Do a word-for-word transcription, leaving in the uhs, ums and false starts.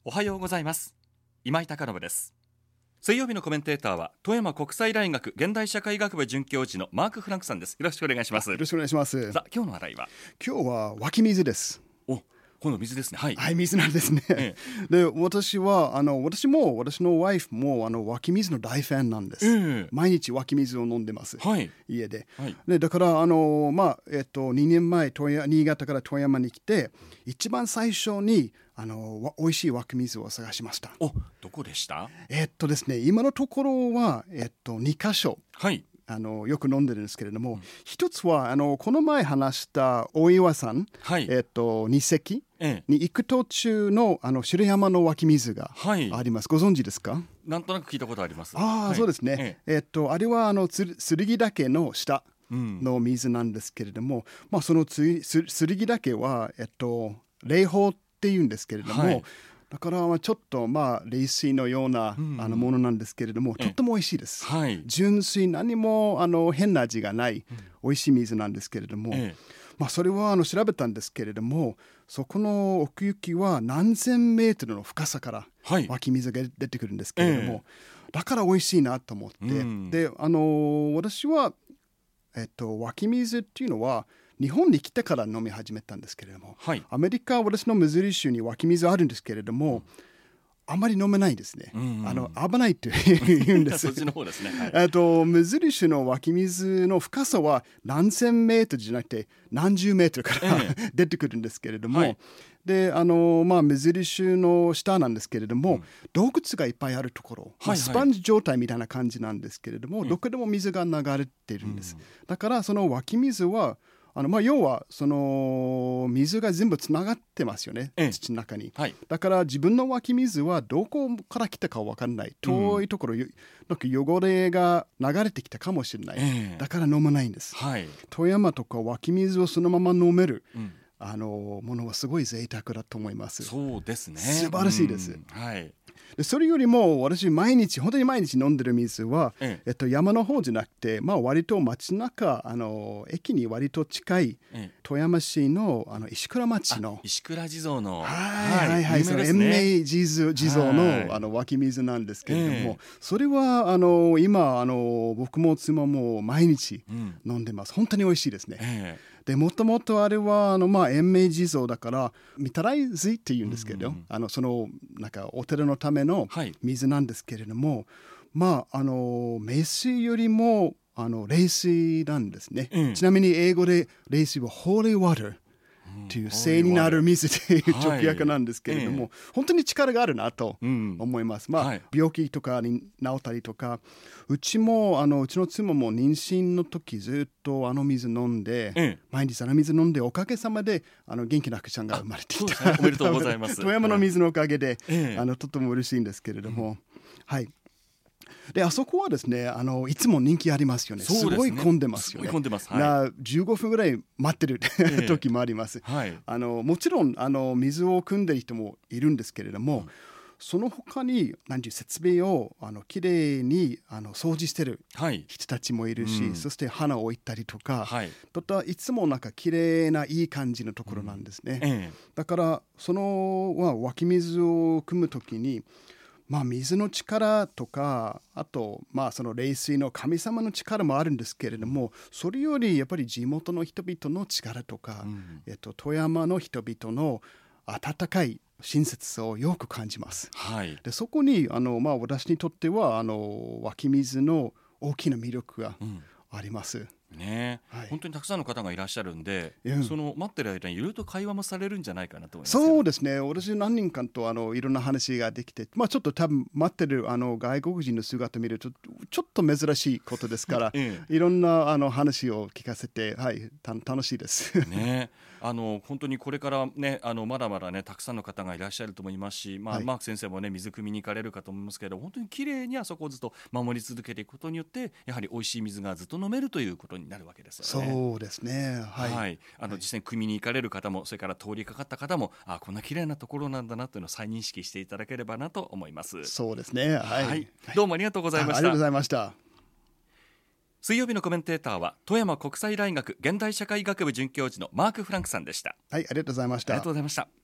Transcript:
おはようございます。今井貴信です。水曜日のコメンテーターは富山国際大学現代社会学部准教授のマーク・フランクさんです。よろしくお願いします。 よろしくお願いします。 さあ、今日の話題は今日は湧き水です。 お、今度水ですね。はい、 はい、水なんですね、ええ、で私はあの私も私のワイフもあの湧き水の大ファンなんです、ええ、毎日湧き水を飲んでます、はい、家で、はい、でだからあの、まあえっと、にねんまえ富山新潟から富山に来て一番最初にあの美味しい湧き水を探しました。 お、どこでした？ えっとですね今のところは、えっと、にかしょ、はい、あのよく飲んでるんですけれども、うん、一つはあのこの前話した大岩さん、はい、えっと、二隻に行く途中のあの白山の湧き水があります、はい、ご存知ですか？ なんとなく聞いたことあります。 あ、はい、そうですね、えええっと、あれはあのつ剣岳の下の水なんですけれども、うん、まあ、そのつ剣岳は、えっと、霊峰っていうんですけれども、はい、だからちょっとまあ冷水のような、うん、あのものなんですけれども、とっても美味しいです、はい、純粋何もあの変な味がない、うん、美味しい水なんですけれども、ええ、まあ、それはあの調べたんですけれども、そこの奥行きは何千メートルの深さから湧き水が出てくるんですけれども、はい、ええ、だから美味しいなと思って、うん、であの私は、えっと、湧き水っていうのは日本に来てから飲み始めたんですけれども、はい、アメリカ、私のミズーリ州に湧き水あるんですけれども、うん、あまり飲めないですね、うんうん、あの危ないって言うんですそっちの方ですね、はい、 えっと、ミズーリ州の湧き水の深さは何千メートルじゃなくて何十メートルから、ええ、出てくるんですけれども、はい、であの、まあ、ミズーリ州の下なんですけれども、うん、洞窟がいっぱいあるところ、はいはい、スパンジ状態みたいな感じなんですけれども、うん、どこでも水が流れているんです、うん、だからその湧き水はあのまあ、要はその水が全部つながってますよね、ええ、土の中に、はい、だから自分の湧き水はどこから来たか分からない、遠いところ、うん、なんか汚れが流れてきたかもしれない、ええ、だから飲まないんです、はい、富山とか湧き水をそのまま飲める、うん、あのものはすごい贅沢だと思います。 そうですね、 素晴らしいです、 うん、はい、 でそれよりも私毎日本当に毎日飲んでる水は、えええっと、山の方じゃなくて、まあ、割と街中あの駅に割と近い、ええ、富山市 の, あの石倉町の石倉地蔵のはいはいはい、その延命地蔵地蔵 の, あの湧き水なんですけれども、ええ、それはあの今あの僕も妻も毎日飲んでます、うん、本当に美味しいですね、ええ、でもともとあれはあの、まあ、延命地蔵だから御手洗水っていうんですけど、うんうん、あのそのなんかお寺のための水なんですけれども、はい、まああの名水よりもあの冷水なんですね、うん、ちなみに英語で冷水は Holy Waterという聖になる水という直訳なんですけれども、はい、本当に力があるなと思います、うん、まあ、はい、病気とかに治ったりとか、うちもあのうちの妻も妊娠の時ずっとあの水飲んで、うん、毎日あの水飲んで、おかげさまであの元気な赤ちゃんが生まれてきた、 ね、おめでとうございます富山の水のおかげで、はい、あのとても嬉しいんですけれども、うん、はい。であそこはですね、あのいつも人気ありますよね。すごい混んでますよね。 すごい混んでます、はい、 なじゅうごふんぐらい待ってる、えー、時もあります、はい、あのもちろんあの水を汲んでる人もいるんですけれども、うん、その他に何ていう設備をあのきれいにあの掃除してる人たちもいるし、はい、うん、そして花を置いたりとか、はい、とたいつもなんかきれいないい感じのところなんですね、うん、えー、だからその、まあ、湧き水を汲む時に、まあ、水の力とか、あと、まあ、その冷水の神様の力もあるんですけれども、それよりやっぱり地元の人々の力とか、うん、えっと、富山の人々の温かい親切さをよく感じます、はい、でそこにあの、まあ、私にとってはあの湧き水の大きな魅力があります、うんね、はい、本当にたくさんの方がいらっしゃるんで、うん、その待ってる間にいろいろと会話もされるんじゃないかなと思います。 そうですね、私何人かとあのいろんな話ができて、まあ、ちょっと多分待ってるあの外国人の姿を見るとちょっと珍しいことですから、うん、いろんなあの話を聞かせて、はい、た楽しいですね。 あの本当にこれからね、あのまだまだねたくさんの方がいらっしゃると思いますし、まあはい、マーク先生もね水汲みに行かれるかと思いますけど、本当にきれいにあそこをずっと守り続けていくことによってやはり美味しい水がずっと飲めるということになるわけですよね。 そうですね、はい、はい、 あの実際に汲みに行かれる方も、それから通りかかった方も、あこんなきれいなところなんだなというのを再認識していただければなと思います。 そうですね、はい、 はい、どうもありがとうございました。 あ、ありがとうございました。 水曜日のコメンテーターは富山国際大学現代社会学部准教授のマーク・フランクさんでした。 はい、ありがとうございました。 ありがとうございました。